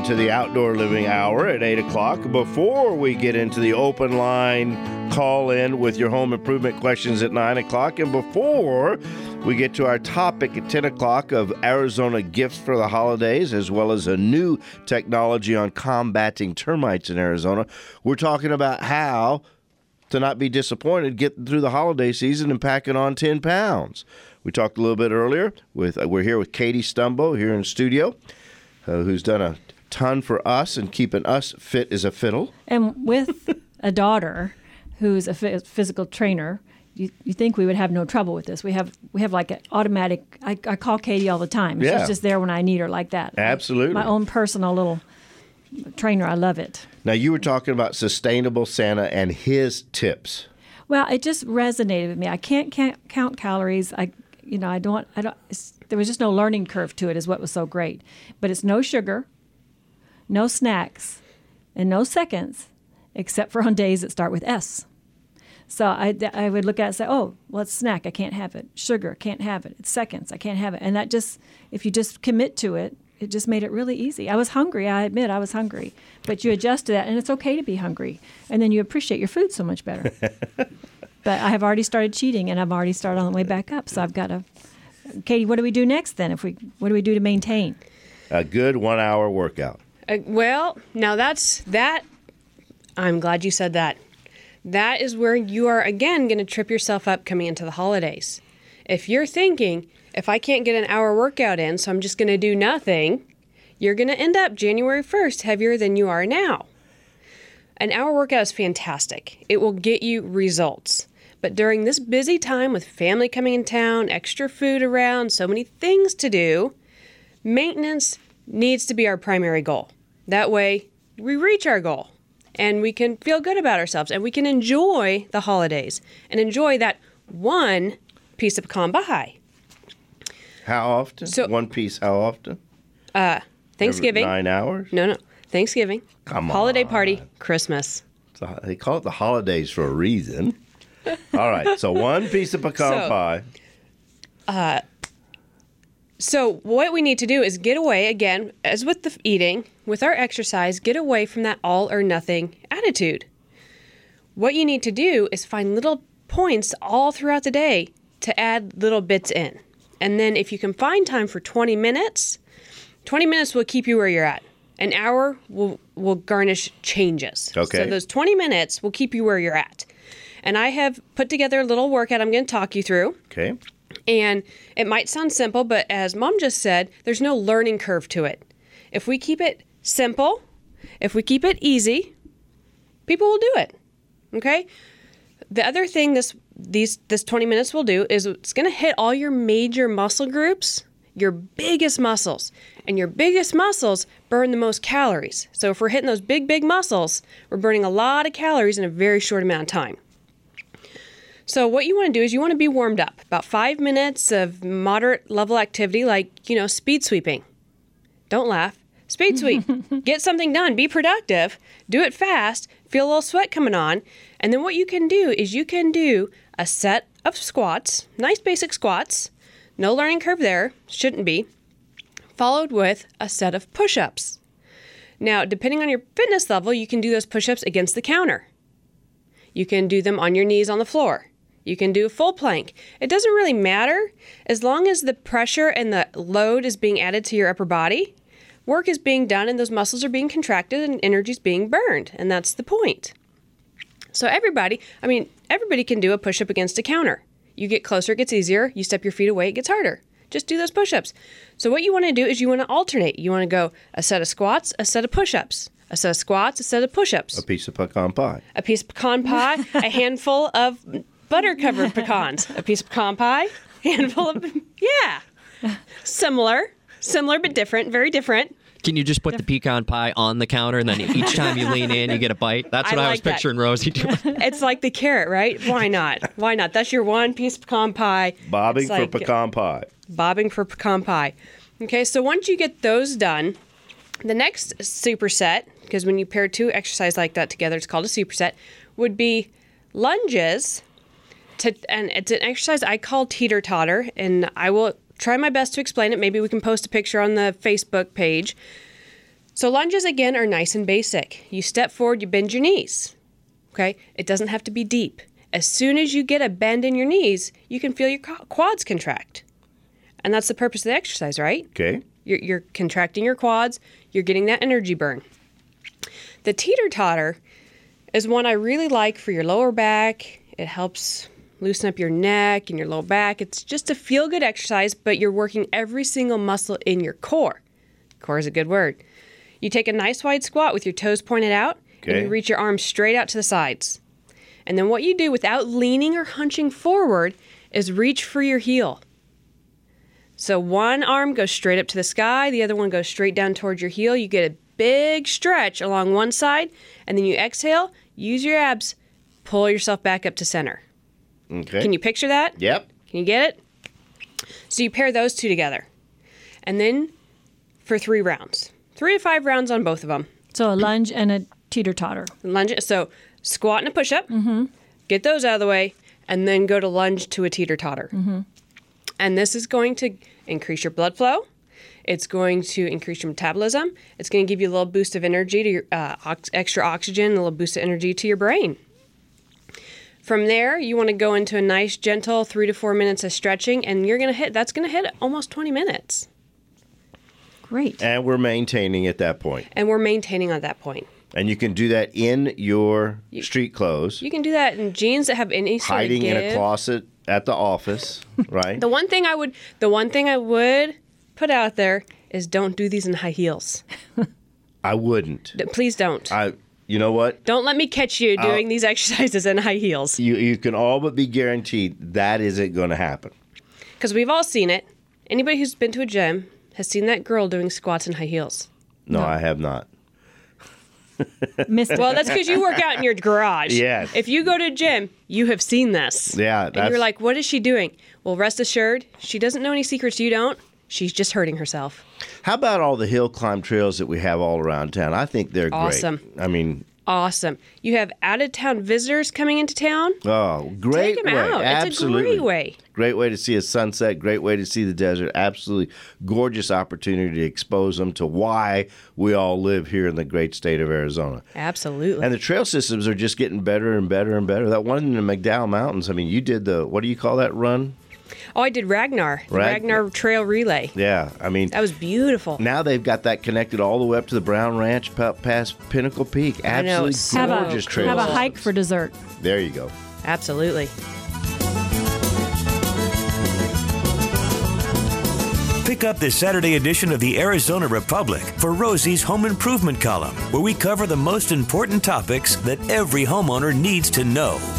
into the Outdoor Living Hour at 8 o'clock. Before we get into the open line call in with your home improvement questions at 9 o'clock, and before we get to our topic at 10 o'clock of Arizona gifts for the holidays, as well as a new technology on combating termites in Arizona, we're talking about how to not be disappointed getting through the holiday season and packing on 10 pounds. We talked a little bit earlier we're here with Katie Stumbo here in studio, who's done a ton for us and keeping us fit as a fiddle. And with a daughter who's a physical trainer, you think we would have no trouble with this. We have like an automatic, I call Katie all the time. Yeah. She's just there when I need her like that. Absolutely. My own personal little trainer. I love it. Now, you were talking about Sustainable Santa and his tips. Well, it just resonated with me. I can't count calories. There was just no learning curve to it is what was so great. But it's no sugar, no snacks, and no seconds, except for on days that start with S. So I would look at it and say, oh, well, it's snack, I can't have it. Sugar, can't have it. It's seconds, I can't have it. And that just, if you just commit to it, it just made it really easy. I was hungry, I admit I was hungry. But you adjust to that, and it's okay to be hungry. And then you appreciate your food so much better. But I have already started cheating, and I've already started on the way back up. So I've got to, Katie, what do we do next then? What do we do to maintain? A good 1 hour workout. Well, now that. I'm glad you said that. That is where you are, again, going to trip yourself up coming into the holidays. If you're thinking, if I can't get an hour workout in, so I'm just going to do nothing, you're going to end up January 1st heavier than you are now. An hour workout is fantastic. It will get you results. But during this busy time with family coming in town, extra food around, so many things to do, maintenance needs to be our primary goal. That way, we reach our goal. And we can feel good about ourselves, and we can enjoy the holidays and enjoy that one piece of pecan pie. How often? One piece, how often? Thanksgiving. Every 9 hours? No. Thanksgiving. Come on. Holiday party, Christmas. They call it the holidays for a reason. All right, so one piece of pecan pie. So what we need to do is get away, again, as with the eating, with our exercise, get away from that all or nothing attitude. What you need to do is find little points all throughout the day to add little bits in. And then if you can find time for 20 minutes will keep you where you're at. An hour will garnish changes. Okay. So those 20 minutes will keep you where you're at. And I have put together a little workout I'm going to talk you through. Okay. And it might sound simple, but as Mom just said, there's no learning curve to it. If we keep it simple, if we keep it easy, people will do it. Okay? The other thing this 20 minutes will do is it's going to hit all your major muscle groups, your biggest muscles. And your biggest muscles burn the most calories. So if we're hitting those big muscles, we're burning a lot of calories in a very short amount of time. So what you want to do is you want to be warmed up. About 5 minutes of moderate level activity like, speed sweeping. Don't laugh. Speed sweep. Get something done. Be productive. Do it fast. Feel a little sweat coming on. And then what you can do is you can do a set of squats, nice basic squats. No learning curve there. Shouldn't be. Followed with a set of push-ups. Now, depending on your fitness level, you can do those push-ups against the counter. You can do them on your knees on the floor. You can do a full plank. It doesn't really matter as long as the pressure and the load is being added to your upper body. Work is being done and those muscles are being contracted and energy is being burned. And that's the point. So everybody can do a push-up against a counter. You get closer, it gets easier. You step your feet away, it gets harder. Just do those push-ups. So what you want to do is you want to alternate. You want to go a set of squats, a set of push-ups. A set of squats, a set of push-ups. A piece of pecan pie. A piece of pecan pie, a handful of butter-covered pecans. A piece of pecan pie, handful of, Similar but different, very different. Can you just put the pecan pie on the counter and then each time you lean in, you get a bite? That's what I was picturing Rosie doing. It's like the carrot, right? Why not? That's your one piece of pecan pie. Bobbing for pecan pie. Bobbing for pecan pie. Okay, so once you get those done, the next superset, because when you pair two exercises like that together, it's called a superset, would be lunges. And it's an exercise I call teeter-totter, and I will try my best to explain it. Maybe we can post a picture on the Facebook page. So lunges, again, are nice and basic. You step forward, you bend your knees. Okay? It doesn't have to be deep. As soon as you get a bend in your knees, you can feel your quads contract. And that's the purpose of the exercise, right? Okay. You're contracting your quads. You're getting that energy burn. The teeter-totter is one I really like for your lower back. It helps loosen up your neck and your low back. It's just a feel-good exercise, but you're working every single muscle in your core. Core is a good word. You take a nice wide squat with your toes pointed out, and you reach your arms straight out to the sides. And then what you do without leaning or hunching forward is reach for your heel. So one arm goes straight up to the sky, the other one goes straight down towards your heel. You get a big stretch along one side, and then you exhale, use your abs, pull yourself back up to center. Okay. Can you picture that? Yep. Can you get it? So you pair those two together. And then for 3 rounds. 3 to 5 rounds on both of them. So a lunge and a teeter-totter. Lunge. So squat and a push-up. Get those out of the way, and then go to lunge to a teeter-totter. And this is going to increase your blood flow. It's going to increase your metabolism. It's going to give you a little boost of energy to your extra oxygen, a little boost of energy to your brain. From there, you want to go into a nice, gentle 3 to 4 minutes of stretching, and that's going to hit almost 20 minutes. Great. And we're maintaining at that point. And we're maintaining at that point. And you can do that in your street clothes. You can do that in jeans that have any sort hiding of give. in a closet at the office, right? The one thing I would put out there is don't do these in high heels. I wouldn't. Please don't. You know what? Don't let me catch you doing these exercises in high heels. You can all but be guaranteed that isn't going to happen. Because we've all seen it. Anybody who's been to a gym has seen that girl doing squats in high heels. No, I have not. Missed it. Well, that's because you work out in your garage. Yes. If you go to a gym, you have seen this. Yeah. And you're like, what is she doing? Well, rest assured, she doesn't know any secrets you don't. She's just hurting herself. How about all the hill climb trails that we have all around town? I think they're Awesome. great. I mean, awesome. You have out-of-town visitors coming into town. oh, great Take them way. out. Absolutely. It's a great way. Great way to see a sunset, great way to see the desert. Absolutely gorgeous opportunity to expose them to why we all live here in the great state of Arizona. Absolutely. And the trail systems are just getting better and better and better. That one in the McDowell Mountains, I mean, you did what do you call that run? Oh, I did Ragnar. The Ragnar Trail Relay. Yeah, I mean, That was beautiful. now they've got that connected all the way up to the Brown Ranch past Pinnacle Peak. I know, Absolutely it's so gorgeous cool. trails. Have a hike for dessert. There you go. Absolutely. Pick up this Saturday edition of the Arizona Republic for Rosie's Home Improvement column, where we cover the most important topics that every homeowner needs to know.